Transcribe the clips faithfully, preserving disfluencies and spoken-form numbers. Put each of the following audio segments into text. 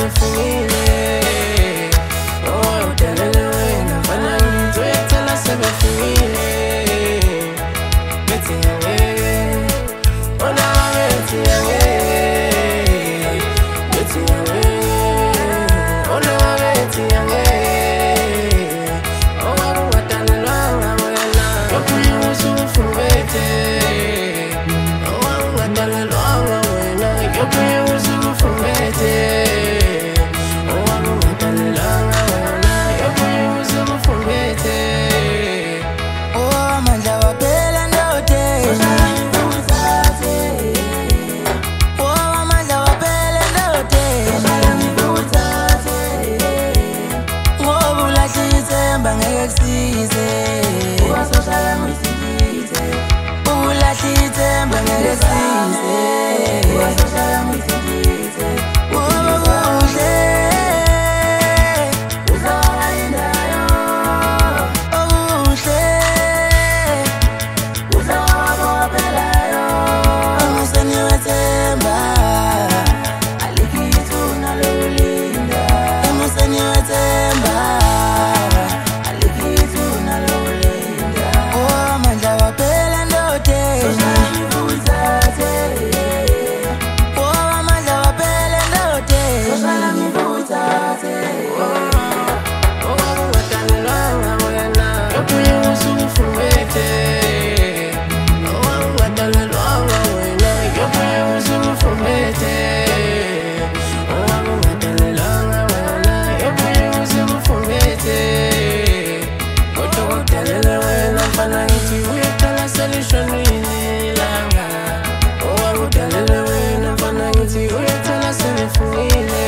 sebefungile. Oh udelele wena mfana ngithi uyacela sebefungile. Bethi angeke, ona bethi angeke, bethi angeke, ona bethi angeke. Oh ungadalelwanga wena, yobuye usufumbethe. Oh ungadalelwanga wena, yobuye usufumbethe. Oh ungadalelwanga wena, yobuye usufumbethe. Oh amandla waphela ndoda ngivuthathe. Oh amandla waphela ndoda ngivuthathe. Ngoba ulahla ithemba ngeke kusize. Wasohlala ngisikize. Ulahla ithemba ngeke kusize. Wasohlala ngisikize. Ngoba kuhle uzawayendayo. Okuhle uzawapelayo. Umuseni wethemba alikho ithuna lokulinda. Umuseni wethemba alikho ithuna lokulinda. Oh amandla waphela ndoda ngivuthathe. Oh amandla waphela ndoda ngivuthathe. Oh ungadalelwanga wena, yobuye usufumbethe. Oh ungadalelwanga wena, yobuye usufumbethe. Oh ungadalelwanga wena, yobuye usufumbethe. Kodwa udalele wena mfana ngithi uyaqala selishonile ilanga. Oh udalele wena mfana ngithi uyaqala selifungile.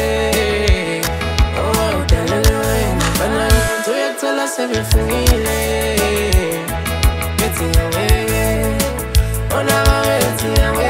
Oh udalele wena mfana ngithi uyaqala selifungile. Bethi angeke, ona bethi angeke.